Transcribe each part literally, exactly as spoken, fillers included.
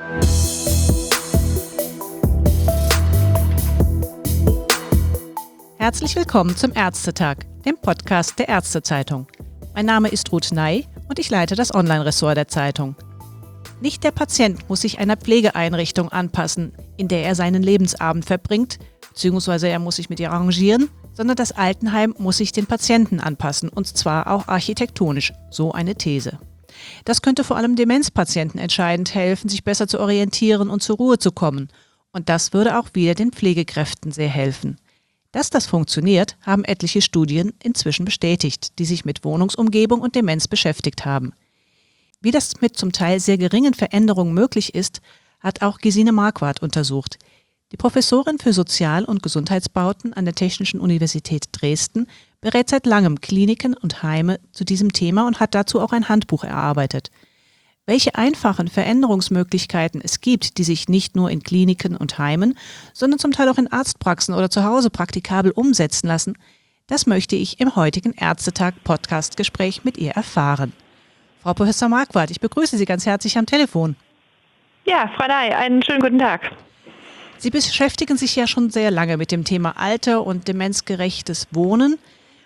Herzlich willkommen zum Ärztetag, dem Podcast der Ärztezeitung. Mein Name ist Ruth Ney und ich leite das Online-Ressort der Zeitung. Nicht der Patient muss sich einer Pflegeeinrichtung anpassen, in der er seinen Lebensabend verbringt, beziehungsweise er muss sich mit ihr arrangieren, sondern das Altenheim muss sich den Patienten anpassen, und zwar auch architektonisch, so eine These. Das könnte vor allem Demenzpatienten entscheidend helfen, sich besser zu orientieren und zur Ruhe zu kommen. Und das würde auch wieder den Pflegekräften sehr helfen. Dass das funktioniert, haben etliche Studien inzwischen bestätigt, die sich mit Wohnungsumgebung und Demenz beschäftigt haben. Wie das mit zum Teil sehr geringen Veränderungen möglich ist, hat auch Gesine Marquardt untersucht. Die Professorin für Sozial- und Gesundheitsbauten an der Technischen Universität Dresden berät seit langem Kliniken und Heime zu diesem Thema und hat dazu auch ein Handbuch erarbeitet. Welche einfachen Veränderungsmöglichkeiten es gibt, die sich nicht nur in Kliniken und Heimen, sondern zum Teil auch in Arztpraxen oder zu Hause praktikabel umsetzen lassen, das möchte ich im heutigen Ärztetag-Podcast-Gespräch mit ihr erfahren. Frau Professor Marquardt, ich begrüße Sie ganz herzlich am Telefon. Ja, Frau Ney, einen schönen guten Tag. Sie beschäftigen sich ja schon sehr lange mit dem Thema Alter und demenzgerechtes Wohnen.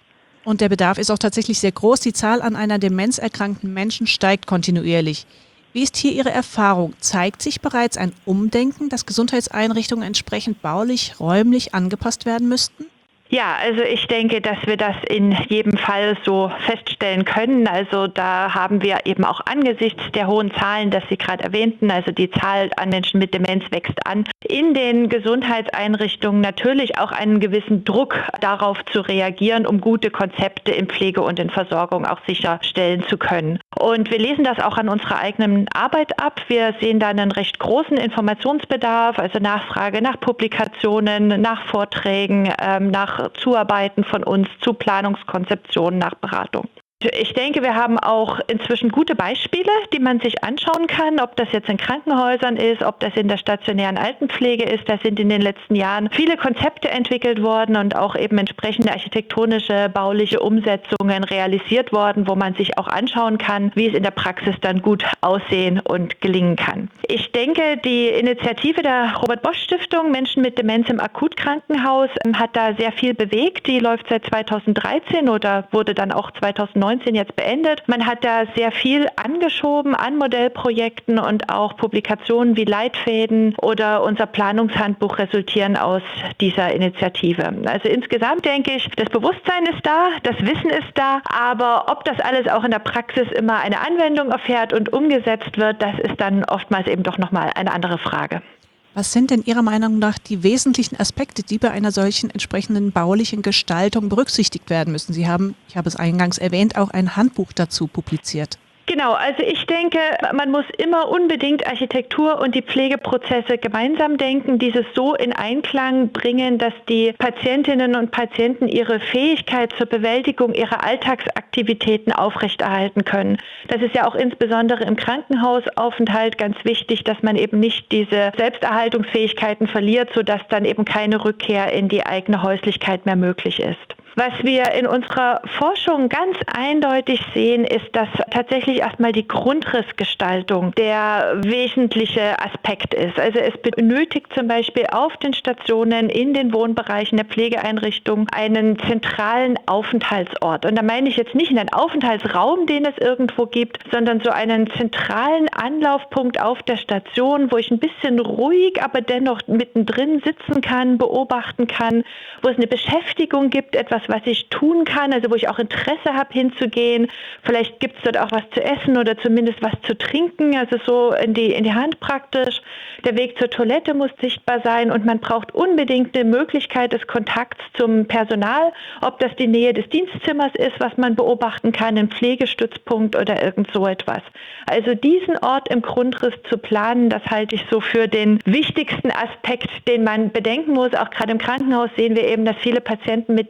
Und der Bedarf ist auch tatsächlich sehr groß. Die Zahl an einer Demenz erkrankten Menschen steigt kontinuierlich. Wie ist hier Ihre Erfahrung? Zeigt sich bereits ein Umdenken, dass Gesundheitseinrichtungen entsprechend baulich, räumlich angepasst werden müssten? Ja, also ich denke, dass wir das in jedem Fall so feststellen können. Also da haben wir eben auch angesichts der hohen Zahlen, das Sie gerade erwähnten, also die Zahl an Menschen mit Demenz wächst an, in den Gesundheitseinrichtungen natürlich auch einen gewissen Druck darauf zu reagieren, um gute Konzepte in Pflege und in Versorgung auch sicherstellen zu können. Und wir lesen das auch an unserer eigenen Arbeit ab. Wir sehen da einen recht großen Informationsbedarf, also Nachfrage nach Publikationen, nach Vorträgen, ähm, nach Zuarbeiten von uns zu Planungskonzeptionen, nach Beratung. Ich denke, wir haben auch inzwischen gute Beispiele, die man sich anschauen kann, ob das jetzt in Krankenhäusern ist, ob das in der stationären Altenpflege ist. Da sind in den letzten Jahren viele Konzepte entwickelt worden und auch eben entsprechende architektonische, bauliche Umsetzungen realisiert worden, wo man sich auch anschauen kann, wie es in der Praxis dann gut aussehen und gelingen kann. Ich denke, die Initiative der Robert-Bosch-Stiftung Menschen mit Demenz im Akutkrankenhaus hat da sehr viel bewegt. Die läuft seit zweitausenddreizehn oder wurde dann auch zweitausendneunzehn jetzt beendet. Man hat da sehr viel angeschoben an Modellprojekten und auch Publikationen wie Leitfäden oder unser Planungshandbuch resultieren aus dieser Initiative. Also insgesamt denke ich, das Bewusstsein ist da, das Wissen ist da, aber ob das alles auch in der Praxis immer eine Anwendung erfährt und umgesetzt wird, das ist dann oftmals eben doch nochmal eine andere Frage. Was sind denn Ihrer Meinung nach die wesentlichen Aspekte, die bei einer solchen entsprechenden baulichen Gestaltung berücksichtigt werden müssen? Sie haben, ich habe es eingangs erwähnt, auch ein Handbuch dazu publiziert. Genau, also ich denke, man muss immer unbedingt Architektur und die Pflegeprozesse gemeinsam denken, dieses so in Einklang bringen, dass die Patientinnen und Patienten ihre Fähigkeit zur Bewältigung ihrer Alltagsaktivitäten aufrechterhalten können. Das ist ja auch insbesondere im Krankenhausaufenthalt ganz wichtig, dass man eben nicht diese Selbsterhaltungsfähigkeiten verliert, sodass dann eben keine Rückkehr in die eigene Häuslichkeit mehr möglich ist. Was wir in unserer Forschung ganz eindeutig sehen, ist, dass tatsächlich erstmal die Grundrissgestaltung der wesentliche Aspekt ist. Also es benötigt zum Beispiel auf den Stationen, in den Wohnbereichen der Pflegeeinrichtung einen zentralen Aufenthaltsort. Und da meine ich jetzt nicht einen Aufenthaltsraum, den es irgendwo gibt, sondern so einen zentralen Anlaufpunkt auf der Station, wo ich ein bisschen ruhig, aber dennoch mittendrin sitzen kann, beobachten kann, wo es eine Beschäftigung gibt, etwas, was ich tun kann, also wo ich auch Interesse habe hinzugehen. Vielleicht gibt es dort auch was zu essen oder zumindest was zu trinken, also so in die, in die Hand praktisch. Der Weg zur Toilette muss sichtbar sein und man braucht unbedingt eine Möglichkeit des Kontakts zum Personal, ob das die Nähe des Dienstzimmers ist, was man beobachten kann, ein Pflegestützpunkt oder irgend so etwas. Also diesen Ort im Grundriss zu planen, das halte ich so für den wichtigsten Aspekt, den man bedenken muss. Auch gerade im Krankenhaus sehen wir eben, dass viele Patienten mit Demenz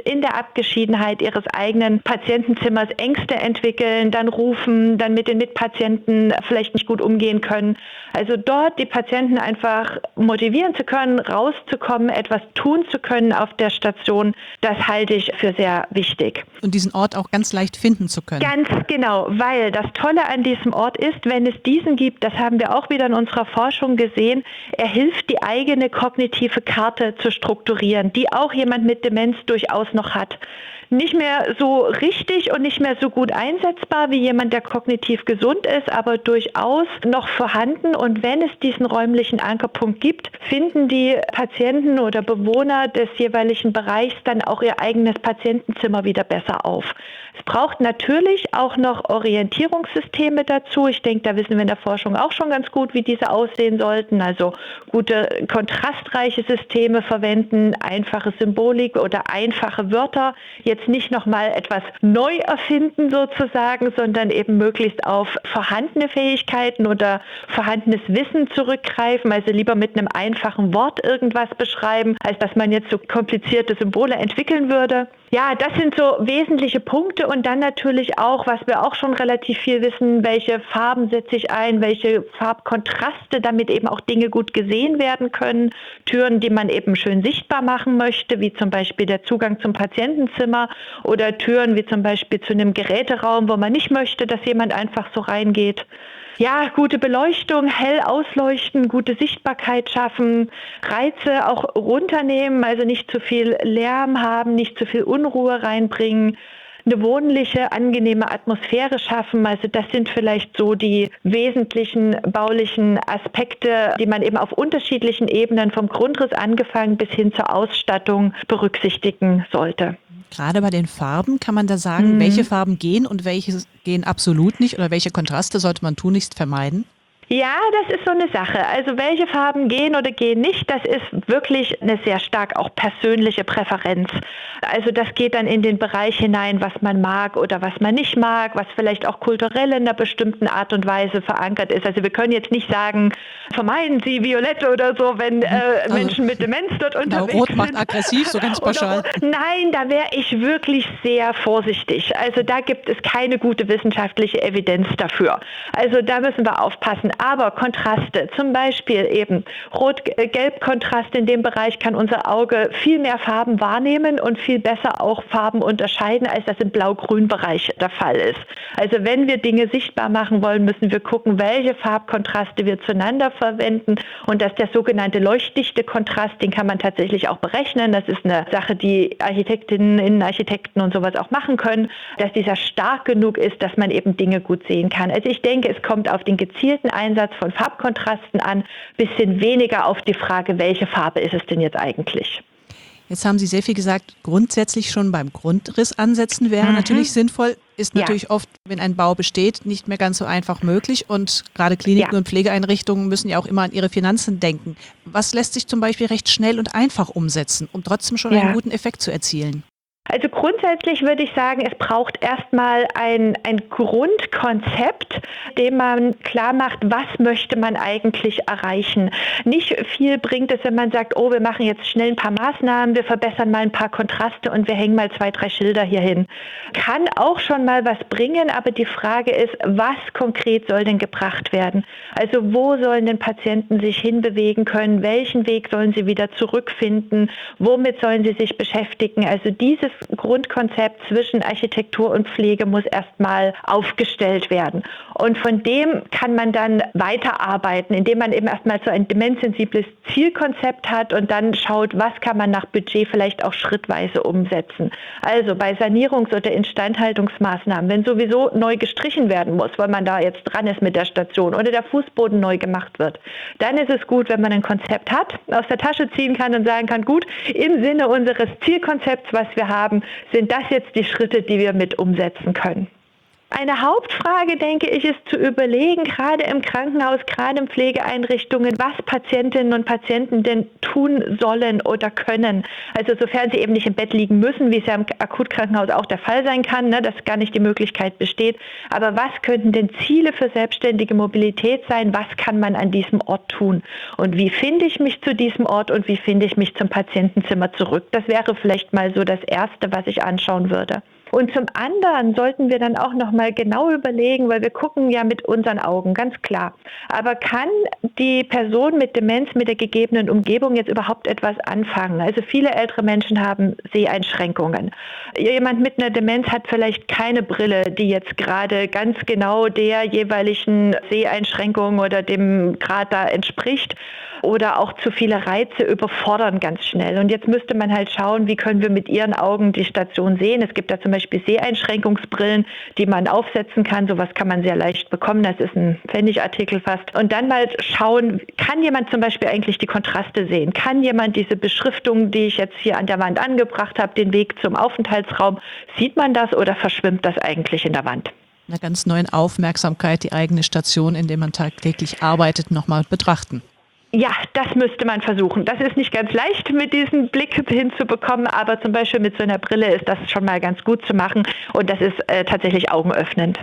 in der Abgeschiedenheit ihres eigenen Patientenzimmers Ängste entwickeln, dann rufen, dann mit den Mitpatienten vielleicht nicht gut umgehen können. Also dort die Patienten einfach motivieren zu können, rauszukommen, etwas tun zu können auf der Station, das halte ich für sehr wichtig. Und diesen Ort auch ganz leicht finden zu können. Ganz genau, weil das Tolle an diesem Ort ist, wenn es diesen gibt, das haben wir auch wieder in unserer Forschung gesehen, er hilft, die eigene kognitive Karte zu strukturieren, die auch jemand mit Demenz durchaus noch hat. Nicht mehr so richtig und nicht mehr so gut einsetzbar wie jemand, der kognitiv gesund ist, aber durchaus noch vorhanden. Und wenn es diesen räumlichen Ankerpunkt gibt, finden die Patienten oder Bewohner des jeweiligen Bereichs dann auch ihr eigenes Patientenzimmer wieder besser auf. Es braucht natürlich auch noch Orientierungssysteme dazu. Ich denke, da wissen wir in der Forschung auch schon ganz gut, wie diese aussehen sollten. Also gute kontrastreiche Systeme verwenden, einfache Symbolik oder einfache Wörter. Jetzt nicht nochmal etwas neu erfinden sozusagen, sondern eben möglichst auf vorhandene Fähigkeiten oder vorhandenes Wissen zurückgreifen. Also lieber mit einem einfachen Wort irgendwas beschreiben, als dass man jetzt so komplizierte Symbole entwickeln würde. Ja, das sind so wesentliche Punkte und dann natürlich auch, was wir auch schon relativ viel wissen, welche Farben setze ich ein, welche Farbkontraste, damit eben auch Dinge gut gesehen werden können. Türen, die man eben schön sichtbar machen möchte, wie zum Beispiel der Zugang zum Patientenzimmer oder Türen wie zum Beispiel zu einem Geräteraum, wo man nicht möchte, dass jemand einfach so reingeht. Ja, gute Beleuchtung, hell ausleuchten, gute Sichtbarkeit schaffen, Reize auch runternehmen, also nicht zu viel Lärm haben, nicht zu viel Unruhe reinbringen, eine wohnliche, angenehme Atmosphäre schaffen. Also das sind vielleicht so die wesentlichen baulichen Aspekte, die man eben auf unterschiedlichen Ebenen vom Grundriss angefangen bis hin zur Ausstattung berücksichtigen sollte. Gerade bei den Farben kann man da sagen, mhm. welche Farben gehen und welche gehen absolut nicht oder welche Kontraste sollte man tunlichst vermeiden? Ja, das ist so eine Sache. Also welche Farben gehen oder gehen nicht, das ist wirklich eine sehr stark auch persönliche Präferenz. Also das geht dann in den Bereich hinein, was man mag oder was man nicht mag, was vielleicht auch kulturell in einer bestimmten Art und Weise verankert ist. Also wir können jetzt nicht sagen, vermeiden Sie Violett oder so, wenn äh, also, Menschen mit Demenz dort unterwegs sind. Rot macht aggressiv, so ganz pauschal. Oder, nein, da wäre ich wirklich sehr vorsichtig. Also da gibt es keine gute wissenschaftliche Evidenz dafür. Also da müssen wir aufpassen. Aber Kontraste, zum Beispiel eben Rot-Gelb-Kontrast, in dem Bereich kann unser Auge viel mehr Farben wahrnehmen und viel besser auch Farben unterscheiden, als das im Blau-Grün-Bereich der Fall ist. Also wenn wir Dinge sichtbar machen wollen, müssen wir gucken, welche Farbkontraste wir zueinander verwenden und dass der sogenannte leuchtdichte Kontrast, den kann man tatsächlich auch berechnen. Das ist eine Sache, die Architektinnen, Innenarchitekten und sowas auch machen können, dass dieser stark genug ist, dass man eben Dinge gut sehen kann. Also ich denke, es kommt auf den gezielten Einsatz von Farbkontrasten an, bisschen weniger auf die Frage, welche Farbe ist es denn jetzt eigentlich? Jetzt haben Sie sehr viel gesagt, grundsätzlich schon beim Grundriss ansetzen wäre mhm. natürlich sinnvoll, ist natürlich ja. oft, wenn ein Bau besteht, nicht mehr ganz so einfach möglich und gerade Kliniken ja. und Pflegeeinrichtungen müssen ja auch immer an ihre Finanzen denken. Was lässt sich zum Beispiel recht schnell und einfach umsetzen, um trotzdem schon ja. einen guten Effekt zu erzielen? Also grundsätzlich würde ich sagen, es braucht erstmal ein, ein Grundkonzept, dem man klar macht, was möchte man eigentlich erreichen. Nicht viel bringt es, wenn man sagt, oh, wir machen jetzt schnell ein paar Maßnahmen, wir verbessern mal ein paar Kontraste und wir hängen mal zwei, drei Schilder hier hin. Kann auch schon mal was bringen, aber die Frage ist, was konkret soll denn gebracht werden? Also wo sollen denn Patienten sich hinbewegen können? Welchen Weg sollen sie wieder zurückfinden? Womit sollen sie sich beschäftigen? Also dieses Grundkonzept zwischen Architektur und Pflege muss erstmal aufgestellt werden. Und von dem kann man dann weiterarbeiten, indem man eben erstmal so ein demenzsensibles Zielkonzept hat und dann schaut, was kann man nach Budget vielleicht auch schrittweise umsetzen. Also bei Sanierungs- oder Instandhaltungsmaßnahmen, wenn sowieso neu gestrichen werden muss, weil man da jetzt dran ist mit der Station oder der Fußboden neu gemacht wird, dann ist es gut, wenn man ein Konzept hat, aus der Tasche ziehen kann und sagen kann, gut, im Sinne unseres Zielkonzepts, was wir haben, sind das jetzt die Schritte, die wir mit umsetzen können. Eine Hauptfrage, denke ich, ist zu überlegen, gerade im Krankenhaus, gerade in Pflegeeinrichtungen, was Patientinnen und Patienten denn tun sollen oder können. Also sofern sie eben nicht im Bett liegen müssen, wie es ja im Akutkrankenhaus auch der Fall sein kann, ne, dass gar nicht die Möglichkeit besteht. Aber was könnten denn Ziele für selbstständige Mobilität sein? Was kann man an diesem Ort tun? Und wie finde ich mich zu diesem Ort und wie finde ich mich zum Patientenzimmer zurück? Das wäre vielleicht mal so das Erste, was ich anschauen würde. Und zum anderen sollten wir dann auch noch mal genau überlegen, weil wir gucken ja mit unseren Augen, ganz klar. Aber kann die Person mit Demenz, mit der gegebenen Umgebung jetzt überhaupt etwas anfangen? Also viele ältere Menschen haben Seheinschränkungen. Jemand mit einer Demenz hat vielleicht keine Brille, die jetzt gerade ganz genau der jeweiligen Seheinschränkung oder dem Grad da entspricht. Oder auch zu viele Reize überfordern ganz schnell. Und jetzt müsste man halt schauen, wie können wir mit ihren Augen die Station sehen. Es gibt da zum Beispiel Seheinschränkungsbrillen, die man aufsetzen kann. Sowas kann man sehr leicht bekommen. Das ist ein Pfennigartikel fast. Und dann mal schauen, kann jemand zum Beispiel eigentlich die Kontraste sehen? Kann jemand diese Beschriftung, die ich jetzt hier an der Wand angebracht habe, den Weg zum Aufenthaltsraum, sieht man das oder verschwimmt das eigentlich in der Wand? Einer ganz neuen Aufmerksamkeit, die eigene Station, in der man tagtäglich arbeitet, nochmal betrachten. Ja, das müsste man versuchen. Das ist nicht ganz leicht, mit diesem Blick hinzubekommen, aber zum Beispiel mit so einer Brille ist das schon mal ganz gut zu machen und das ist äh, tatsächlich augenöffnend.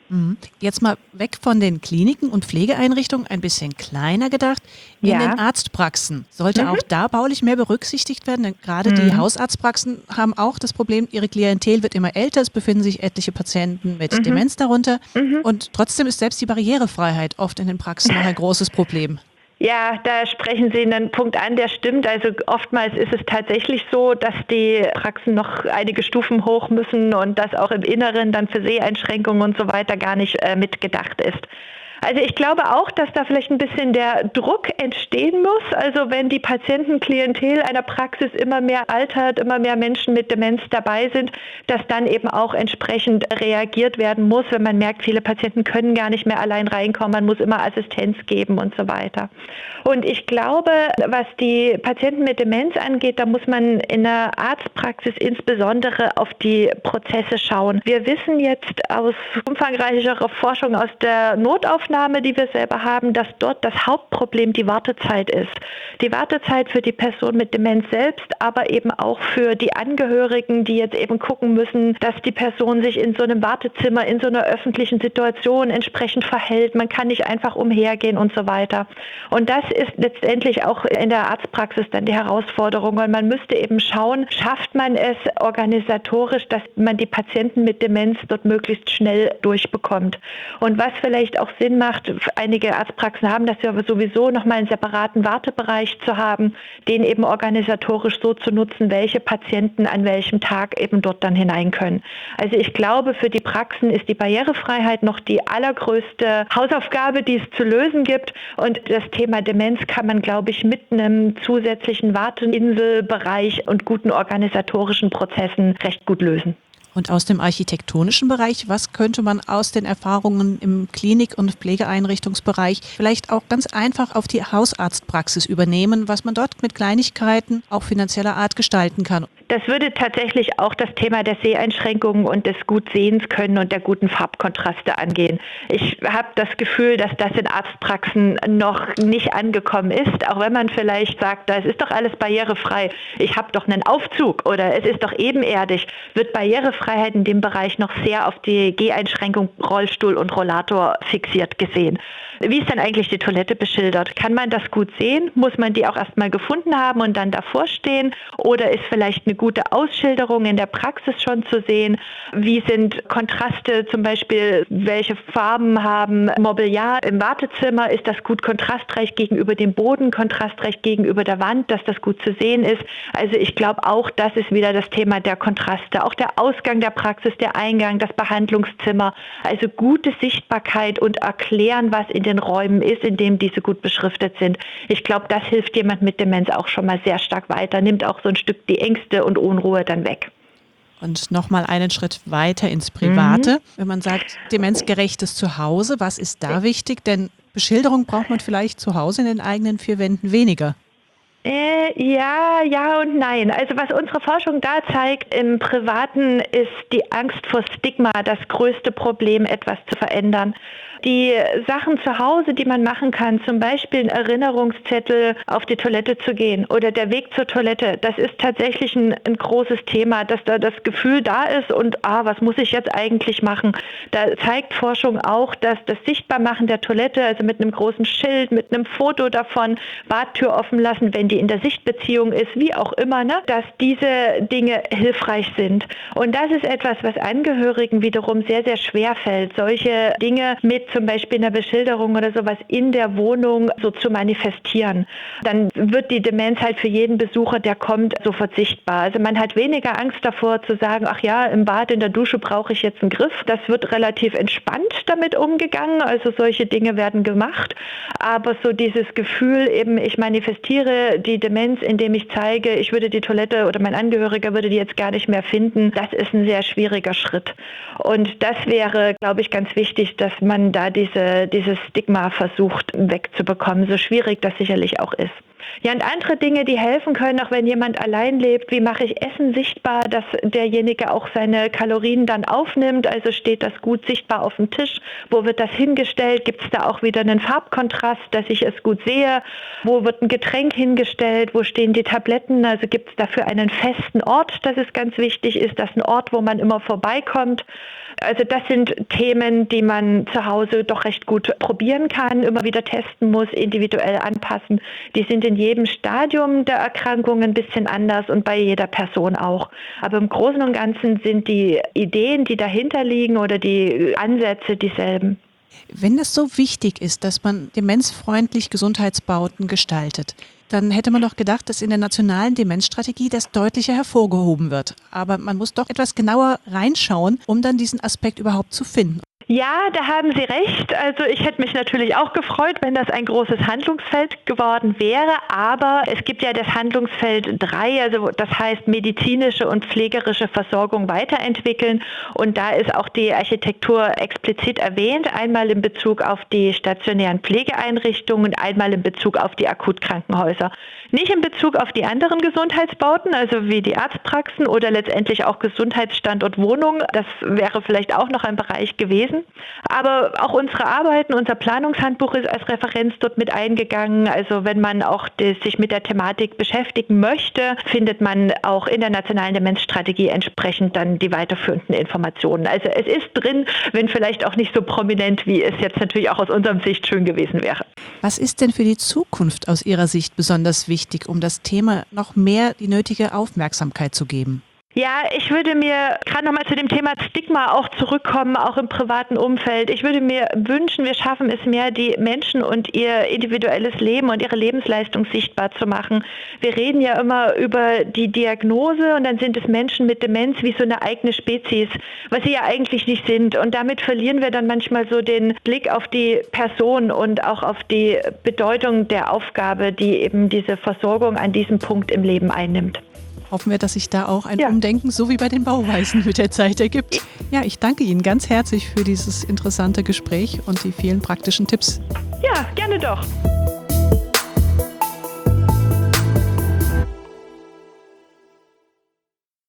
Jetzt mal weg von den Kliniken und Pflegeeinrichtungen, ein bisschen kleiner gedacht. In Ja. den Arztpraxen sollte Mhm. auch da baulich mehr berücksichtigt werden, denn gerade Mhm. die Hausarztpraxen haben auch das Problem, ihre Klientel wird immer älter, es befinden sich etliche Patienten mit Mhm. Demenz darunter Mhm. und trotzdem ist selbst die Barrierefreiheit oft in den Praxen noch ein großes Problem. Ja, da sprechen Sie einen Punkt an, der stimmt. Also oftmals ist es tatsächlich so, dass die Praxen noch einige Stufen hoch müssen und dass auch im Inneren dann für Seheinschränkungen und so weiter gar nicht äh, mitgedacht ist. Also ich glaube auch, dass da vielleicht ein bisschen der Druck entstehen muss. Also wenn die Patientenklientel einer Praxis immer mehr altert, immer mehr Menschen mit Demenz dabei sind, dass dann eben auch entsprechend reagiert werden muss, wenn man merkt, viele Patienten können gar nicht mehr allein reinkommen, man muss immer Assistenz geben und so weiter. Und ich glaube, was die Patienten mit Demenz angeht, da muss man in der Arztpraxis insbesondere auf die Prozesse schauen. Wir wissen jetzt aus umfangreicherer Forschung aus der Notaufnahme, die wir selber haben, dass dort das Hauptproblem die Wartezeit ist. Die Wartezeit für die Person mit Demenz selbst, aber eben auch für die Angehörigen, die jetzt eben gucken müssen, dass die Person sich in so einem Wartezimmer, in so einer öffentlichen Situation entsprechend verhält. Man kann nicht einfach umhergehen und so weiter. Und das ist letztendlich auch in der Arztpraxis dann die Herausforderung, weil man müsste eben schauen, schafft man es organisatorisch, dass man die Patienten mit Demenz dort möglichst schnell durchbekommt. Und was vielleicht auch Sinn macht, einige Arztpraxen haben das ja sowieso, nochmal einen separaten Wartebereich zu haben, den eben organisatorisch so zu nutzen, welche Patienten an welchem Tag eben dort dann hinein können. Also ich glaube, für die Praxen ist die Barrierefreiheit noch die allergrößte Hausaufgabe, die es zu lösen gibt. Und das Thema Demenz kann man, glaube ich, mit einem zusätzlichen Warteinselbereich und guten organisatorischen Prozessen recht gut lösen. Und aus dem architektonischen Bereich, was könnte man aus den Erfahrungen im Klinik- und Pflegeeinrichtungsbereich vielleicht auch ganz einfach auf die Hausarztpraxis übernehmen, was man dort mit Kleinigkeiten auch finanzieller Art gestalten kann? Das würde tatsächlich auch das Thema der Seheinschränkungen und des Gutsehens können und der guten Farbkontraste angehen. Ich habe das Gefühl, dass das in Arztpraxen noch nicht angekommen ist, auch wenn man vielleicht sagt, es ist doch alles barrierefrei, ich habe doch einen Aufzug oder es ist doch ebenerdig, wird Barrierefreiheit in dem Bereich noch sehr auf die Geheinschränkung Rollstuhl und Rollator fixiert gesehen. Wie ist denn eigentlich die Toilette beschildert? Kann man das gut sehen? Muss man die auch erstmal gefunden haben und dann davor stehen? Oder ist vielleicht eine gute Ausschilderung in der Praxis schon zu sehen? Wie sind Kontraste, zum Beispiel, welche Farben haben Mobiliar im Wartezimmer? Ist das gut kontrastreich gegenüber dem Boden, kontrastreich gegenüber der Wand, dass das gut zu sehen ist? Also ich glaube auch, das ist wieder das Thema der Kontraste. Auch der Ausgang der Praxis, der Eingang, das Behandlungszimmer. Also gute Sichtbarkeit und erklären, was in den Räumen ist, in denen diese gut beschriftet sind. Ich glaube, das hilft jemand mit Demenz auch schon mal sehr stark weiter, nimmt auch so ein Stück die Ängste und Unruhe dann weg. Und nochmal einen Schritt weiter ins Private. Mhm. Wenn man sagt, demenzgerechtes Zuhause, was ist da wichtig? Denn Beschilderung braucht man vielleicht zu Hause in den eigenen vier Wänden weniger. Äh, ja, ja und nein. Also was unsere Forschung da zeigt, im Privaten ist die Angst vor Stigma das größte Problem, etwas zu verändern. Die Sachen zu Hause, die man machen kann, zum Beispiel ein Erinnerungszettel auf die Toilette zu gehen oder der Weg zur Toilette, das ist tatsächlich ein, ein großes Thema, dass da das Gefühl da ist und ah, was muss ich jetzt eigentlich machen? Da zeigt Forschung auch, dass das Sichtbarmachen der Toilette, also mit einem großen Schild, mit einem Foto davon, Badtür offen lassen, wenn die in der Sichtbeziehung ist, wie auch immer, ne, dass diese Dinge hilfreich sind. Und das ist etwas, was Angehörigen wiederum sehr, sehr schwer fällt, solche Dinge mit zum Beispiel in der Beschilderung oder sowas in der Wohnung so zu manifestieren. Dann wird die Demenz halt für jeden Besucher, der kommt, sofort sichtbar. Also man hat weniger Angst davor zu sagen, ach ja, im Bad, in der Dusche brauche ich jetzt einen Griff. Das wird relativ entspannt damit umgegangen, also solche Dinge werden gemacht. Aber so dieses Gefühl eben, ich manifestiere die Demenz, indem ich zeige, ich würde die Toilette oder mein Angehöriger würde die jetzt gar nicht mehr finden, das ist ein sehr schwieriger Schritt. Und das wäre, glaube ich, ganz wichtig, dass man da diese, dieses Stigma versucht wegzubekommen, so schwierig das sicherlich auch ist. Ja, und andere Dinge, die helfen können, auch wenn jemand allein lebt, wie mache ich Essen sichtbar, dass derjenige auch seine Kalorien dann aufnimmt, also steht das gut sichtbar auf dem Tisch, wo wird das hingestellt, gibt es da auch wieder einen Farbkontrast, dass ich es gut sehe, wo wird ein Getränk hingestellt, wo stehen die Tabletten, also gibt es dafür einen festen Ort, dass es ganz wichtig ist, dass ein Ort, wo man immer vorbeikommt. Also das sind Themen, die man zu Hause doch recht gut probieren kann, immer wieder testen muss, individuell anpassen. Die sind in jedem Stadium der Erkrankung ein bisschen anders und bei jeder Person auch. Aber im Großen und Ganzen sind die Ideen, die dahinter liegen oder die Ansätze dieselben. Wenn es so wichtig ist, dass man demenzfreundlich Gesundheitsbauten gestaltet, dann hätte man doch gedacht, dass in der nationalen Demenzstrategie das deutlicher hervorgehoben wird. Aber man muss doch etwas genauer reinschauen, um dann diesen Aspekt überhaupt zu finden. Ja, da haben Sie recht. Also ich hätte mich natürlich auch gefreut, wenn das ein großes Handlungsfeld geworden wäre. Aber es gibt ja das Handlungsfeld drei, also das heißt medizinische und pflegerische Versorgung weiterentwickeln. Und da ist auch die Architektur explizit erwähnt, einmal in Bezug auf die stationären Pflegeeinrichtungen und einmal in Bezug auf die Akutkrankenhäuser. Nicht in Bezug auf die anderen Gesundheitsbauten, also wie die Arztpraxen oder letztendlich auch Gesundheitsstandort Wohnung. Das wäre vielleicht auch noch ein Bereich gewesen. Aber auch unsere Arbeiten, unser Planungshandbuch ist als Referenz dort mit eingegangen. Also wenn man auch die, sich mit der Thematik beschäftigen möchte, findet man auch in der nationalen Demenzstrategie entsprechend dann die weiterführenden Informationen. Also es ist drin, wenn vielleicht auch nicht so prominent, wie es jetzt natürlich auch aus unserer Sicht schön gewesen wäre. Was ist denn für die Zukunft aus Ihrer Sicht besonders wichtig, um das Thema noch mehr die nötige Aufmerksamkeit zu geben? Ja, ich würde mir gerade nochmal zu dem Thema Stigma auch zurückkommen, auch im privaten Umfeld. Ich würde mir wünschen, wir schaffen es mehr, die Menschen und ihr individuelles Leben und ihre Lebensleistung sichtbar zu machen. Wir reden ja immer über die Diagnose und dann sind es Menschen mit Demenz wie so eine eigene Spezies, was sie ja eigentlich nicht sind. Und damit verlieren wir dann manchmal so den Blick auf die Person und auch auf die Bedeutung der Aufgabe, die eben diese Versorgung an diesem Punkt im Leben einnimmt. Hoffen wir, dass sich da auch ein ja. Umdenken, so wie bei den Bauweisen, mit der Zeit ergibt. Ja, ich danke Ihnen ganz herzlich für dieses interessante Gespräch und die vielen praktischen Tipps. Ja, gerne doch.